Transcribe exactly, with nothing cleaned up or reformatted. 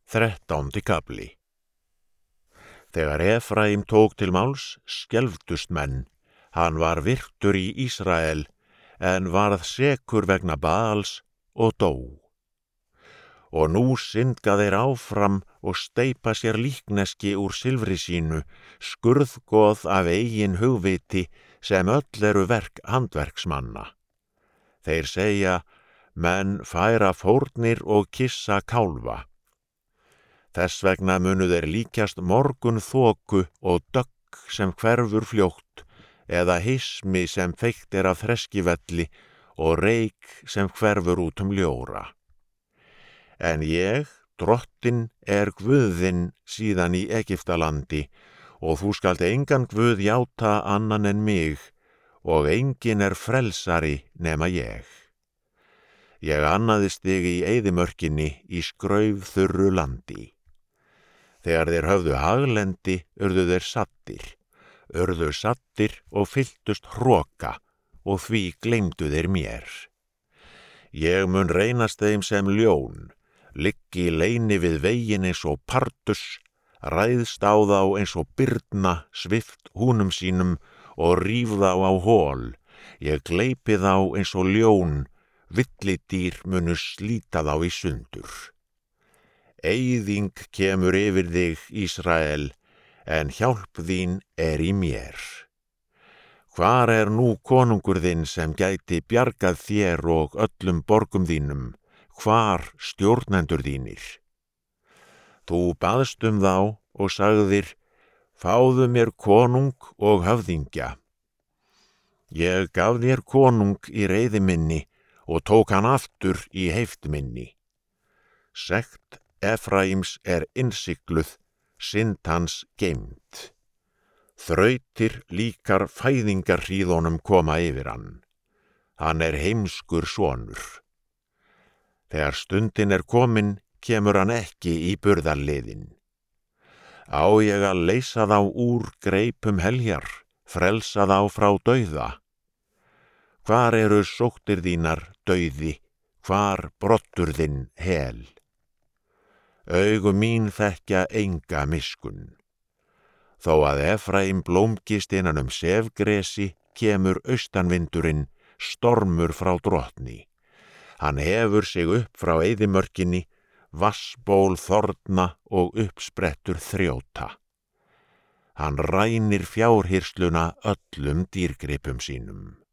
Þrettándi kafli. Þegar Efraím tók til máls, skelfdust menn. Hann var virtur í Ísrael, en varð sekur vegna Baals og dó. Og nú syndga þeir áfram og steypa sér líkneski úr silfri sínu, skurðgoð af eigin hugviti, sem öll eru verk handverksmanna. Þeir segja, menn færa fórnir og kissa kálfa. Þess vegna munu þeir líkjast morgun þoku og dögg sem hverfur fljótt, eða hismi sem feikt er af þreskivelli og reik sem hverfur út um ljóra. En ég, drottinn, er Guðinn síðan í Egyptalandi, og þú skalt engan Guð játa annan en mig, og engin er frelsari nema ég. Ég annaðist þig í eyðimörkinni í skraufþurru landi. Þegar þeir höfðu haglendi, urðu þeir saddir, urðu saddir og fylltust hroka, og því gleymdu þeir mér. Ég mun reynast þeim sem ljón, liggi í leyni við veginn eins og pardus, ræðst á þá eins og birna, svift húnum sínum og ríf þá á hol. Ég gleypi þá eins og ljón, villidýr munu slíta þá í sundur. Eyðing kemur yfir þig, Ísrael, en hjálp þín er í mér. Hvar er nú konungur þinn sem gæti bjargað þér og öllum borgum þínum? Hvar stjórnendur þínir? Þú baðst um þá og sagðir, fáðu mér konung og höfðingja. Ég gaf þér konung í reiði minni og tók hann aftur í heift minni. Sekt Efraims er innsigluð, synd hans geymd. Þrautir líkar fæðingarhríðunum koma yfir hann. Hann er heimskur sonur. Þegar stundin er komin, kemur hann ekki í burðarliðin. Á ég að leysa þá úr greipum heljar, frelsa þá frá dauða? Hvar eru sóttir þínar, dauði, hvar brottur þinn hel? Augu mín þekkja enga miskunn. Þó að Efraím blómgist innan um sefgresi, kemur austanvindurinn, stormur frá drottni. Hann hefur sig upp frá eyðimörkinni, vassból þorna og uppsprettur þrjóta. Hann rænir fjárhirsluna öllum dýrgripum sínum.